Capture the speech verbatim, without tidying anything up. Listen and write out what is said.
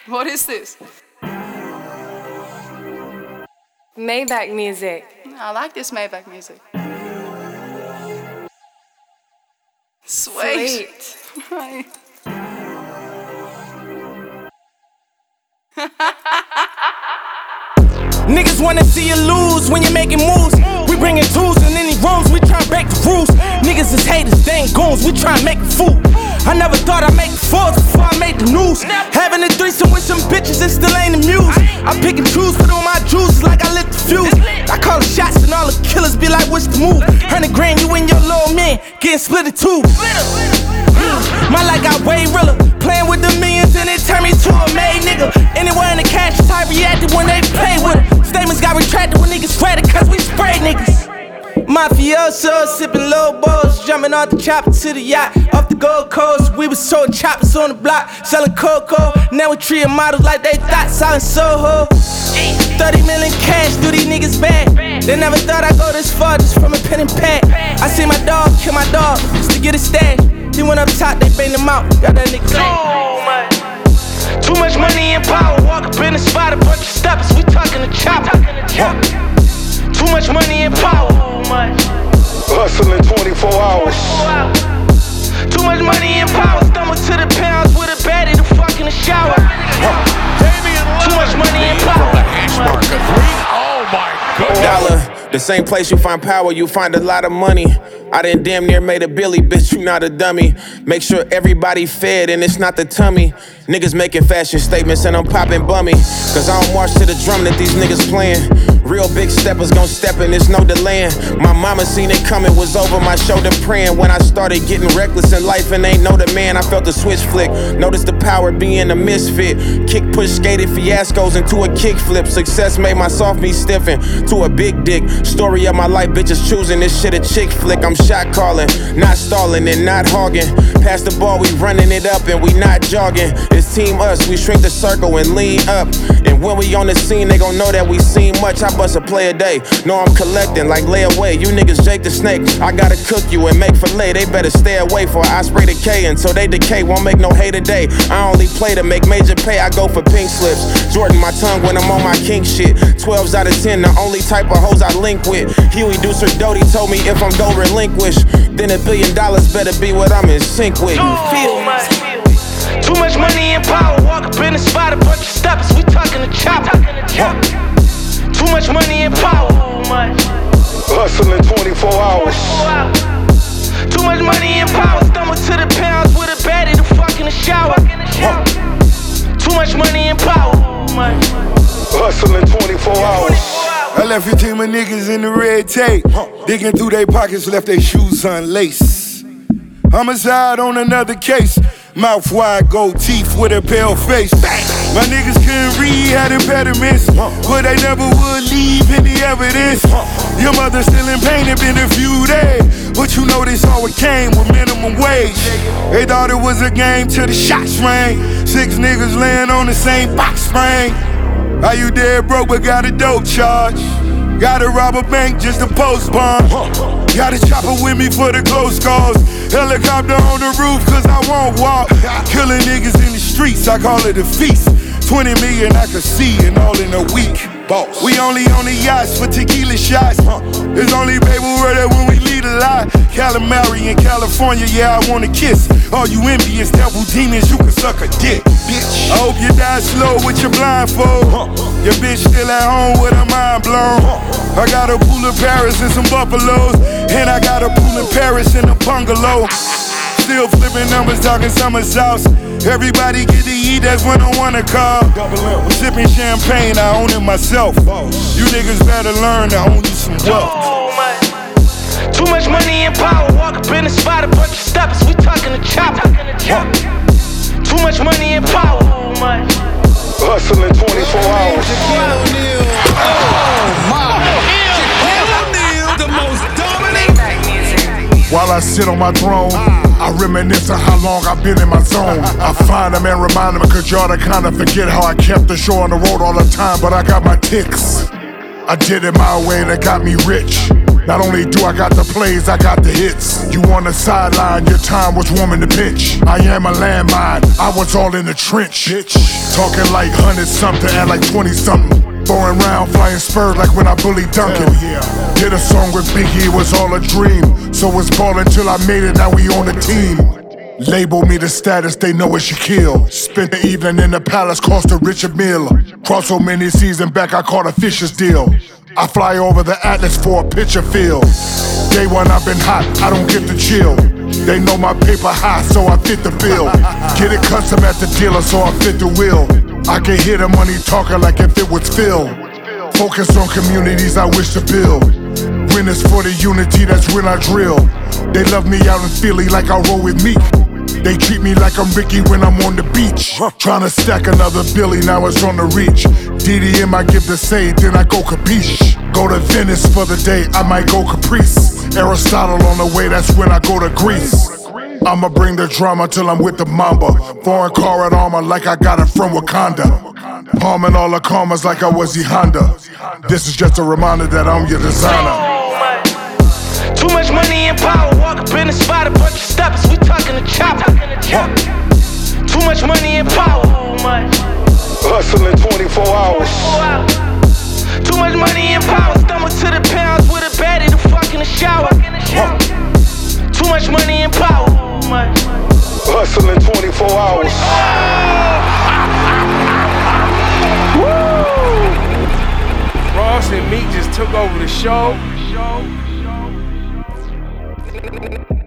What is this? Maybach music. I like this Maybach music. Sweet. Sweet. Niggas wanna see you lose when you're making moves. We bringin' tools in any rooms, we tryna break the rules. Niggas is haters, they ain't goons, we tryna make a fool. I never thought I'd make fours before I made the news. Having a threesome with some bitches, it still ain't amused. I pick and choose, put on my juices like I lit the fuse. I call the shots and all the killers be like, what's the move? Hundred grand, you and your little man getting split in two. My life got way realer. Playing with the millions and it turned me to a made nigga. Anywhere in the cash type reacted when they play with it. Statements got retracted when niggas read it cause we spray niggas. Mafioso, sipping low balls, jumping off the chopper to the yacht. Off the Gold Coast, we was sold choppers on the block, selling cocoa. Now we treating models like they thought, selling Soho. thirty million cash, do these niggas bad. They never thought I'd go this far just from a pen and pad. I see my dog kill my dog just to get a stash. He went up top, they banged him out, got that nigga mad. Too much money and power, walk up in the spot, a bunch of steppers, we talking to chopper. Too much money and power, hustling twenty-four hours. Too much money and power, stumble to the pounds with a baddie to fuck in the shower. Too much money and power. Oh my God. Dollar, the same place you find power, you find a lot of money. I done damn near made a Billy, bitch, you not a dummy. Make sure everybody fed and it's not the tummy. Niggas making fashion statements and I'm popping bummy. Cause I don't march to the drum that these niggas playing. Real big steppers gon' step in, there's no delaying. My mama seen it coming, was over my shoulder praying. When I started getting reckless in life and ain't know the man, I felt the switch flick. Noticed the power being a misfit. Kick push skated fiascos into a kick flip. Success made my soft me stiffen to a big dick. Story of my life, bitches choosing this shit a chick flick. I'm shot calling, not stalling and not hogging. Pass the ball, we running it up and we not jogging. It's team us, we shrink the circle and lean up. And when we on the scene, they gon' know that we seen much. I bust a play a day, know I'm collecting like layaway. You niggas Jake the Snake, I gotta cook you and make filet. They better stay away for I spray decay until they decay. Won't make no hate today. I only play to make major pay, I go for pink slips. Jordan my tongue when I'm on my king shit. twelves out of ten, the only type of hoes I link with. Huey Deucer Doty told me if I'm gon' relinquish, then a billion dollars better be what I'm in sync with. You feel me? Too much money and power, walk up in the spot, a bunch of steppers, we talking to chopper. Too much money and power, hustling twenty-four hours. Too much money and power, stumble to the pounds with a baddie to fuck in the shower. Too much money and power, hustling twenty-four hours. I left a team of niggas in the red tape, digging through their pockets, left their shoes unlaced. Homicide on another case, mouth wide, gold teeth with a pale face. My niggas couldn't read, had impediments, but they never would leave any evidence. Your mother still in pain, it been a few days, but you know this all it came with minimum wage. They thought it was a game till the shots rang. Six niggas laying on the same box spring. How you dead broke but got a dope charge? Gotta rob a bank just to post bond. Got a chopper with me for the close calls. Helicopter on the roof cause I won't walk. Killing niggas in the streets, I call it a feast. twenty million I could see and all in a week. Boss. We only on the yachts for tequila shots. It's only baby word that when we lead a lot. Calamari in California, yeah, I wanna kiss. All you envious devil demons, you can suck a dick, bitch. I hope you die slow with your blindfold. Your bitch still at home with her mind blown. I got a pool in Paris and some buffaloes, and I got a pool in Paris and a bungalow. Still flipping numbers, talking summer sauce. Everybody get to eat, that's when I wanna call. I'm sipping champagne, I own it myself. You niggas better learn to own you some wealth. Too much money and power, walk up in the spot, a bunch of steppers, we talking to chopper. Too much money and power, hustling twenty-four hours. Oh my! Shaquille O'Neal, the most dominant. While I sit on my throne, I reminisce on how long I've been in my zone. I find them and remind them, cause y'all to kinda forget how I kept the show on the road all the time, but I got my ticks. I did it my way and it got me rich. Not only do I got the plays, I got the hits. You on the sideline, your time was warming the pitch. I am a landmine, I was all in the trench. Bitch. Talking like hundred something and like twenty something. Throwing round, flying spurs like when I bullied Duncan. Yeah. Did a song with Biggie, it was all a dream. So it's ballin' till I made it, now we on the team. Label me the status, they know it's Shaquille. Spent the evening in the palace, cost a rich a meal. Crossed so many seas and back, I caught a Fisher's deal. I fly over the Atlas for a picture field. Day one, I've been hot, I don't get the chill. They know my paper high, so I fit the bill. Get it custom at the dealer, so I fit the wheel. I can hear the money talking like if it was Phil. Focus on communities I wish to build. When it's for the unity, that's when I drill. They love me out in Philly like I roll with Meek. They treat me like I'm Ricky when I'm on the beach. Tryna stack another Billy, now it's on the reach. D D M I give the say, then I go capiche. Go to Venice for the day, I might go Caprice. Aristotle on the way, that's when I go to Greece. I'ma bring the drama till I'm with the Mamba. Foreign car and armor like I got it from Wakanda. Palming all the commas like I was E Honda. This is just a reminder that I'm your designer. Too much money and power, walk up in the spot, a bunch of steppers, we talking the chopper. Too much money and power. Hustling twenty-four hours. Too much money and power, stomach to the pounds with a baddie to fuck in the shower. Too much money and power. Hustling twenty-four hours. Ross and Meek just took over the show.